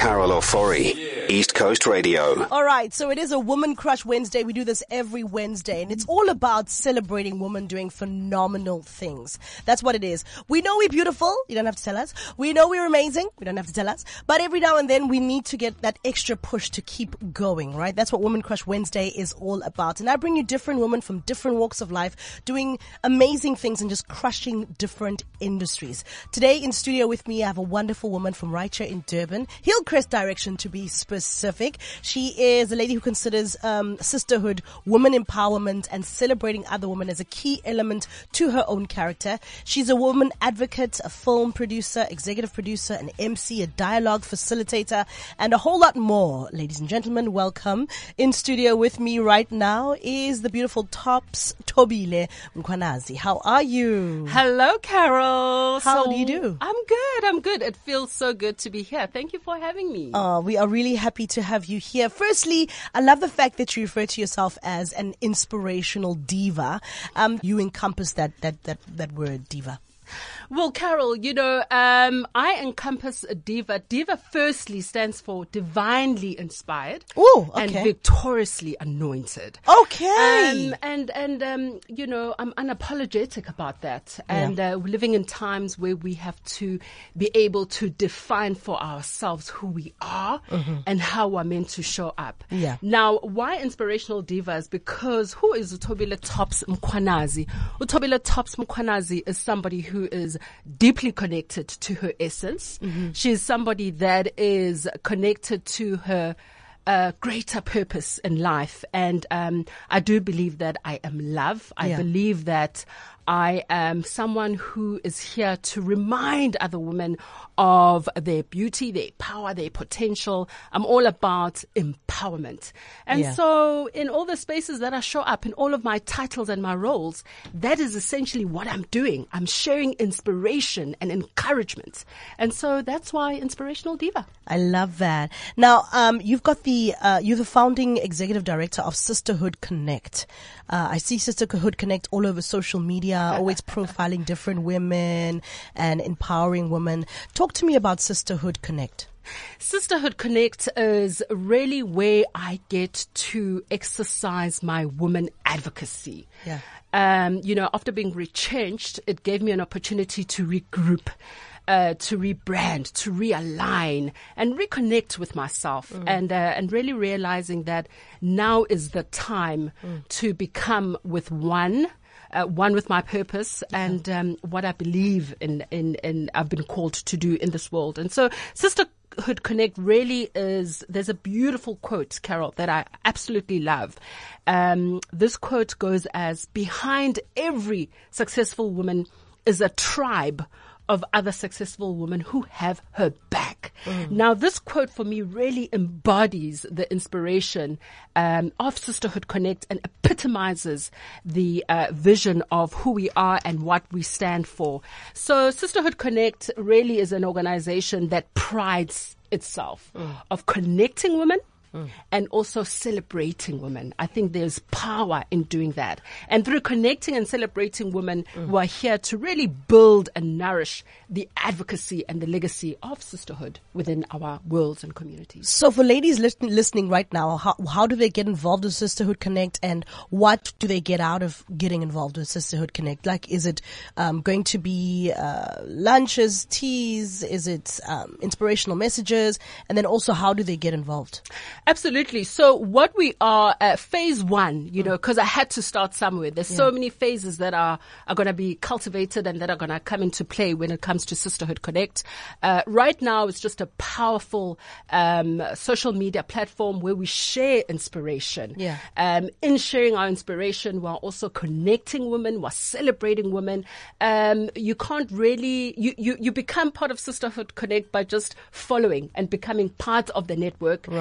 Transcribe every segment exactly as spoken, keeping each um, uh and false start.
Carol Ofori, East Coast Radio. All right, so it is a Woman Crush Wednesday. We do this every Wednesday, and it's all about celebrating women doing phenomenal things. That's what it is. We know we're beautiful. You don't have to tell us. We know we're amazing. We don't have to tell us. But every now and then we need to get that extra push to keep going, right? That's what Woman Crush Wednesday is all about. And I bring you different women from different walks of life doing amazing things and just crushing different industries. Today in studio with me, I have a wonderful woman from right here in Durban, Hillcrest direction to be specific. She is a lady who considers um, sisterhood, woman empowerment, and celebrating other women as a key element to her own character. She's a woman advocate, a film producer, executive producer, an M C, a dialogue facilitator, and a whole lot more. Ladies and gentlemen, welcome. In studio with me right now is the beautiful Tops Thobile Mkhwanazi. How are you? Hello, Carol. How so, do you do? I'm good. I'm good. It feels so good to be here. Thank you for having me. Uh, we are really happy to have you here. Firstly, I love the fact that you refer to yourself as an inspirational diva. Um, you encompass that, that, that, that word, diva. Well, Carol, you know, um, I encompass a diva. Diva firstly stands for divinely inspired. Ooh, okay. And victoriously anointed. Okay. Um, and, and, um, you know, I'm unapologetic about that. And, yeah. uh, we're living in times where we have to be able to define for ourselves who we are mm-hmm. and how we're meant to show up. Yeah. Now, why inspirational divas? Because who is Uthobile Tops Mkhwanazi? Uthobile Tops Mkhwanazi is somebody who is deeply connected to her essence. Mm-hmm. She is somebody that is connected to her uh, greater purpose in life. And um, I do believe that I am love. I yeah. believe that I am someone who is here to remind other women of their beauty, their power, their potential. I'm all about empowerment. And yeah. so in all the spaces that I show up, in all of my titles and my roles, that is essentially what I'm doing. I'm sharing inspiration and encouragement. And so that's why Inspirational Diva. I love that. Now, um, you've got the, uh, you're the founding executive director of Sisterhood Connect. Uh, I see Sisterhood Connect all over social media, always profiling different women and empowering women. Talk to me about Sisterhood Connect. Sisterhood Connect is really where I get to exercise my woman advocacy. Yeah. Um, you know, after being retrenched, it gave me an opportunity to regroup. Uh, to rebrand, to realign, and reconnect with myself, mm. and uh, and really realizing that now is the time mm. to become with one. Uh, one with my purpose yeah. and um, what I believe in, in, in I've been called to do in this world. And so Sisterhood Connect really is, there's a beautiful quote, Carol, that I absolutely love. Um, this quote goes as, behind every successful woman is a tribe of other successful women who have her back. Mm. Now, this quote for me really embodies the inspiration um, of Sisterhood Connect and epitomizes the uh, vision of who we are and what we stand for. So Sisterhood Connect really is an organization that prides itself mm. of connecting women Mm. and also celebrating women. I think there's power in doing that. And through connecting and celebrating women, mm. we are here to really build and nourish the advocacy and the legacy of sisterhood within our worlds and communities. So for ladies listen, listening right now, how, how do they get involved with Sisterhood Connect, and what do they get out of getting involved with Sisterhood Connect? Like, is it um, going to be uh, lunches, teas? Is it um, inspirational messages? And then also, how do they get involved? Absolutely. So what we are, uh, phase one, you know, because I had to start somewhere. There's yeah. so many phases that are, are going to be cultivated and that are going to come into play when it comes to Sisterhood Connect. Uh, right now, it's just a powerful um, social media platform where we share inspiration. Yeah. Um, in sharing our inspiration, we're also connecting women, we're celebrating women. Um, you can't really, you, you, you become part of Sisterhood Connect by just following and becoming part of the network. Right. Um,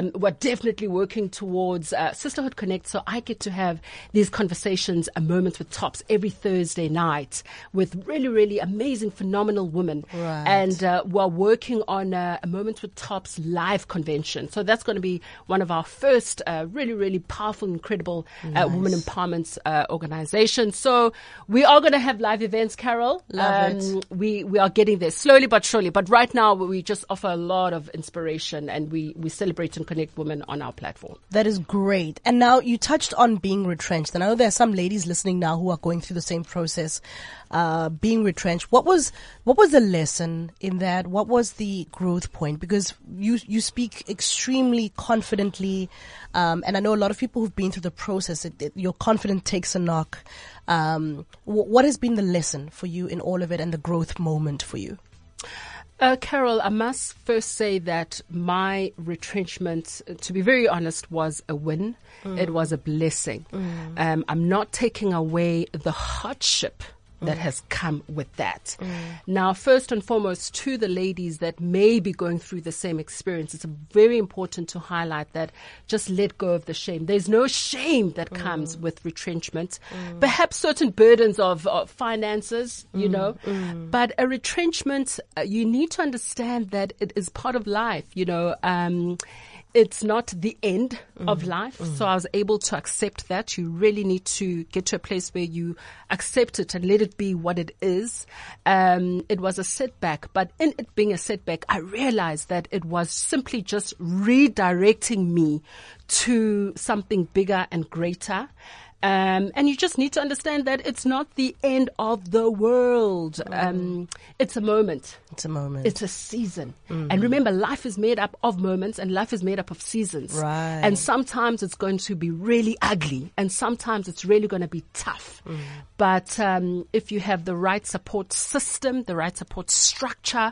um, we're definitely working towards uh, Sisterhood Connect. So I get to have these conversations, a Moments with Tops, every Thursday night with really, really amazing, phenomenal women. Right. And uh, we're working on uh, a Moments with Tops live convention. So that's going to be one of our first uh, really, really powerful, incredible uh, Nice. women empowerment uh, organizations. So we are going to have live events, Carol. Love um, it. We we are getting there slowly but surely. But right now we just offer a lot of inspiration, and we, we celebrate and connect women on our platform. That is great. And now you touched on being retrenched. And I know there are some ladies listening now who are going through the same process, uh, being retrenched. What was, what was the lesson in that? What was the growth point? Because you, you speak extremely confidently. Um, and I know a lot of people who've been through the process, it, it, your confidence takes a knock. Um, w- what has been the lesson for you in all of it and the growth moment for you? Uh, Carol, I must first say that my retrenchment, to be very honest, was a win. Mm. It was a blessing. Mm. Um, I'm not taking away the hardship that mm. has come with that. Mm. Now, first and foremost, to the ladies that may be going through the same experience, it's very important to highlight that just let go of the shame. There's no shame that mm. comes with retrenchment. Mm. Perhaps certain burdens of, of finances, you mm. know, mm. but a retrenchment, uh, you need to understand that it is part of life, you know. Um, It's not the end mm. of life. Mm. So I was able to accept that. You really need to get to a place where you accept it and let it be what it is. Um, it was a setback, but in it being a setback, I realized that it was simply just redirecting me to something bigger and greater. Um, and you just need to understand that it's not the end of the world. Mm. Um, it's a moment. It's a moment. It's a season. Mm. And remember, life is made up of moments and life is made up of seasons. Right. And sometimes it's going to be really ugly and sometimes it's really going to be tough. Mm. But um, if you have the right support system, the right support structure,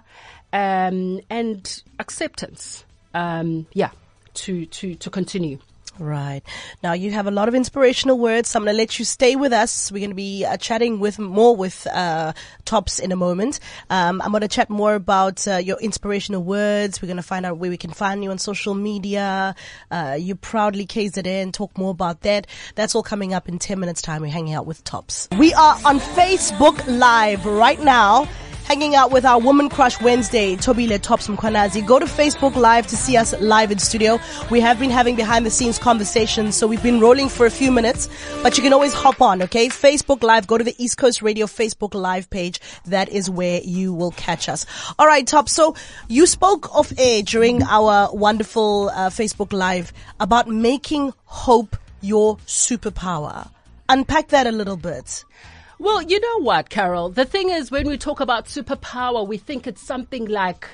um, and acceptance, um, yeah, to, to, to continue. Right. Now you have a lot of inspirational words, so I'm going to let you stay with us. We're going to be uh, chatting with more with uh Tops in a moment. Um, I'm going to chat more about uh, your inspirational words. We're going to find out where we can find you on social media. Uh, you proudly K Z N, talk more about that. That's all coming up in ten minutes time. We're hanging out with Tops. We are on Facebook Live right now, hanging out with our Woman Crush Wednesday, Tobile Tops Mkhwanazi. Go to Facebook Live to see us live in studio. We have been having behind the scenes conversations, so we've been rolling for a few minutes, but you can always hop on, okay? Facebook Live, go to the East Coast Radio Facebook Live page. That is where you will catch us. All right, Tops. So you spoke off air during our wonderful uh, Facebook Live about making hope your superpower. Unpack that a little bit. Well, you know what, Carol? The thing is, when we talk about superpower, we think it's something like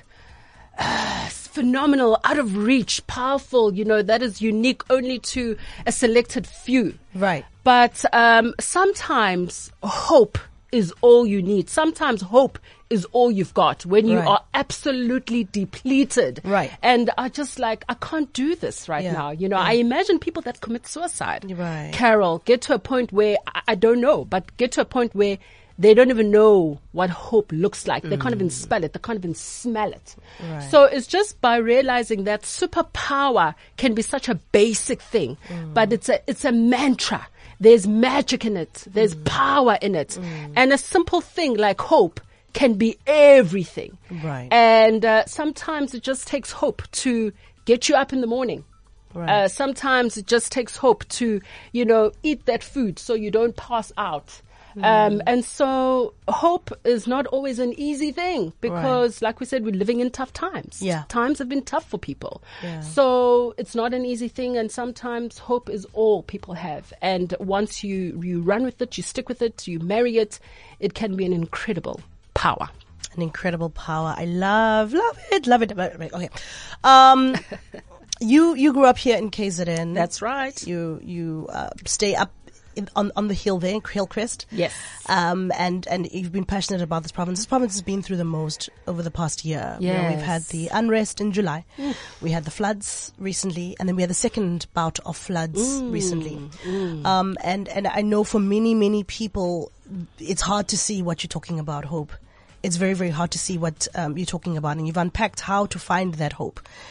uh, phenomenal, out of reach, powerful, you know, that is unique only to a selected few. Right. But um, sometimes hope is all you need. Sometimes hope is all you've got when you Right. are absolutely depleted. Right. And are just like, I can't do this right Yeah. now. You know, Yeah. I imagine people that commit suicide. Right. Carol, get to a point where, I, I don't know, but get to a point where they don't even know what hope looks like. They can't even spell it. They can't even smell it. Right. So it's just by realizing that superpower can be such a basic thing, but it's a, it's a mantra. There's magic in it. There's power in it. And a simple thing like hope can be everything. Right. And uh, sometimes it just takes hope to get you up in the morning. Right. Uh, sometimes it just takes hope to, you know, eat that food so you don't pass out. Mm. Um, and so hope is not always an easy thing because, right. like we said, we're living in tough times. Yeah. Times have been tough for people. Yeah. So it's not an easy thing. And sometimes hope is all people have. And once you, you run with it, you stick with it, you marry it, it can be an incredible power. An incredible power. I love, love it, love it. Okay. Um, you, you grew up here in K Z N. That's right. You, you, uh, stay up in, on, on the hill there, Hillcrest. Yes. Um, and, and you've been passionate about this province. This province has been through the most over the past year. Yes. You know, we've had the unrest in July. Mm. We had the floods recently, and then we had the second bout of floods Mm. recently. Mm. Um, and, and I know for many, many people, it's hard to see what you're talking about, hope. It's very, very hard to see what um, you're talking about, and you've unpacked how to find that hope.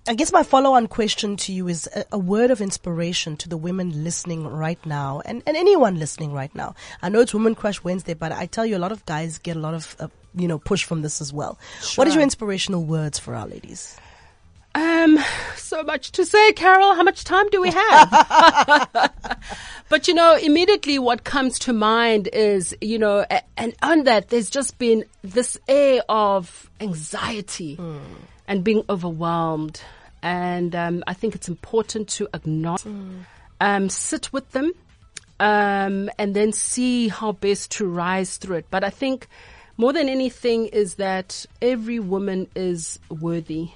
I guess my follow-on question to you is a, a word of inspiration to the women listening right now, and, and anyone listening right now. I know it's Woman Crush Wednesday, but I tell you, a lot of guys get a lot of, uh, you know, push from this as well. Sure. What is your inspirational words for our ladies? Um, so much to say, Carol. How much time do we have? But, you know, immediately what comes to mind is, you know, and on that, there's just been this air of anxiety mm. and being overwhelmed. And um, I think it's important to acknowledge, mm. um, sit with them, um, and then see how best to rise through it. But I think more than anything is that every woman is worthy.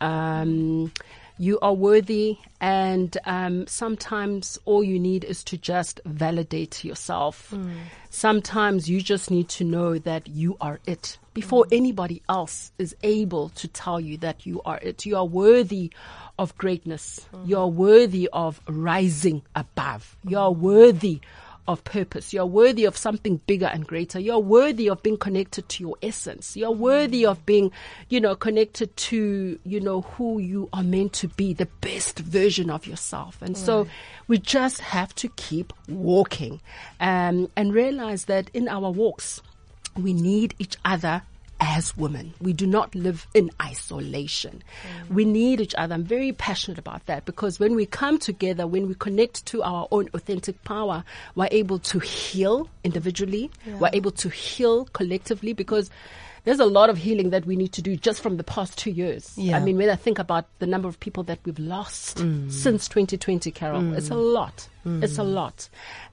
Um, you are worthy, and um, sometimes all you need is to just validate yourself. Mm. Sometimes you just need to know that you are it before mm. anybody else is able to tell you that you are it. You are worthy of greatness. Mm. You are worthy of rising above. Mm. You are worthy of purpose. You're worthy of something bigger and greater. You're worthy of being connected to your essence. You're worthy of being, you know, connected to, you know, who you are meant to be, the best version of yourself. And right. so we just have to keep walking, um, and realize that in our walks, we need each other as women. We do not live in isolation. Mm. We need each other. I'm very passionate about that, because when we come together, when we connect to our own authentic power, we're able to heal individually. Yeah. We're able to heal collectively, because there's a lot of healing that we need to do just from the past two years. Yeah. I mean, when I think about the number of people that we've lost mm. since twenty twenty, Carol, mm. it's a lot. Mm. It's a lot.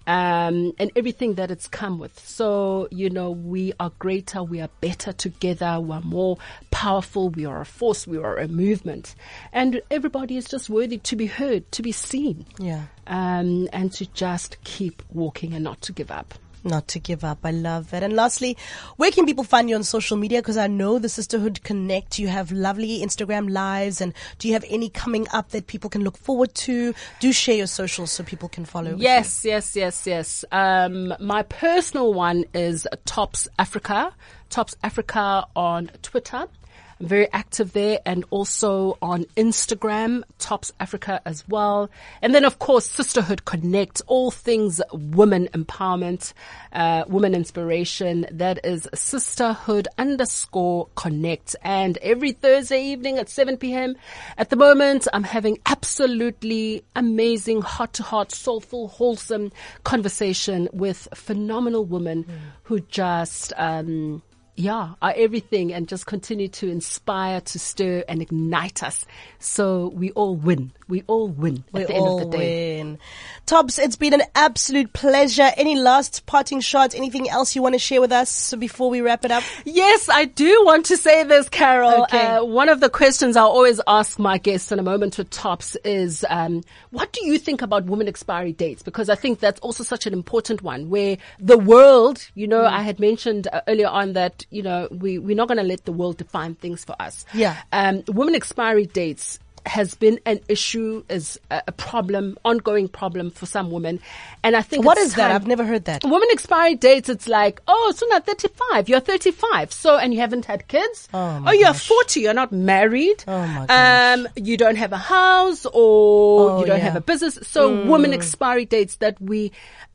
Um, and everything that it's come with. So, you know, we are greater, we are better together, we're more powerful, we are a force, we are a movement. And everybody is just worthy to be heard, to be seen. Yeah. Um, and to just keep walking and not to give up. Not to give up. I love that. And lastly, where can people find you on social media? Because I know the Sisterhood Connect, you have lovely Instagram lives. And do you have any coming up that people can look forward to? Do share your socials so people can follow. Yes, yes, yes, yes. Um, my personal one is Tops Africa. Tops Africa on Twitter. I'm very active there, and also on Instagram, Tops Africa as well. And then, of course, Sisterhood Connect, all things women empowerment, uh, women inspiration. That is Sisterhood underscore Connect. And every Thursday evening at seven p.m. At the moment, I'm having absolutely amazing, heart-to-heart, soulful, wholesome conversation with phenomenal women mm. who just, um, yeah, are everything, and just continue to inspire, to stir and ignite us. So we all win. We all win at we the end all of the day. Win. Tops, it's been an absolute pleasure. Any last parting shots? Anything else you want to share with us before we wrap it up? Yes, I do want to say this, Carol. Okay. Uh, one of the questions I always ask my guests in a moment with Tops is, um, what do you think about women expiry dates? Because I think that's also such an important one, where the world, you know, mm. I had mentioned uh, earlier on that, you know, we, we're not going to let the world define things for us. Yeah. Um, women expiry dates has been an issue, is a, a problem, ongoing problem for some women. And I think what is that? I've never heard that. Women expiry dates, it's like, oh, so not thirty-five, you're thirty-five. So, and you haven't had kids. Oh, my oh you're gosh. forty, you're not married. Oh my gosh. Um, you don't have a house, or oh, you don't yeah. have a business. So mm. women expiry dates that we,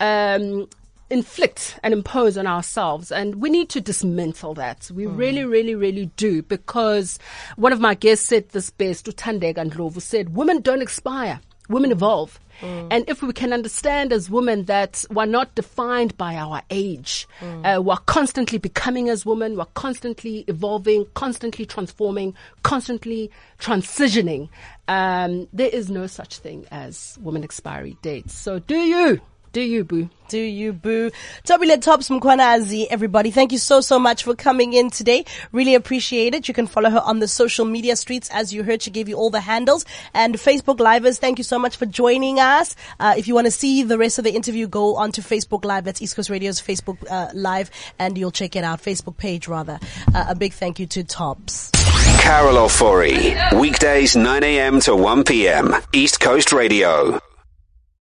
um, inflict and impose on ourselves, and we need to dismantle that. We mm. really, really, really do, because one of my guests said this best, Uthandeka Ndlovu said, women don't expire, women evolve. Mm. And if we can understand as women that we're not defined by our age, mm. uh, we're constantly becoming as women, we're constantly evolving, constantly transforming, constantly transitioning, um, there is no such thing as women expiry dates. So do you? Do you, boo? Do you, boo? Tobile Tops Mkhwanazi, everybody. Thank you so, so much for coming in today. Really appreciate it. You can follow her on the social media streets. As you heard, she gave you all the handles. And Facebook Livers, thank you so much for joining us. Uh, if you want to see the rest of the interview, go onto Facebook Live. That's East Coast Radio's Facebook uh, Live, and you'll check it out. Facebook page, rather. Uh, a big thank you to Tops. Carol Ofori, weekdays nine a.m. to one p.m. East Coast Radio.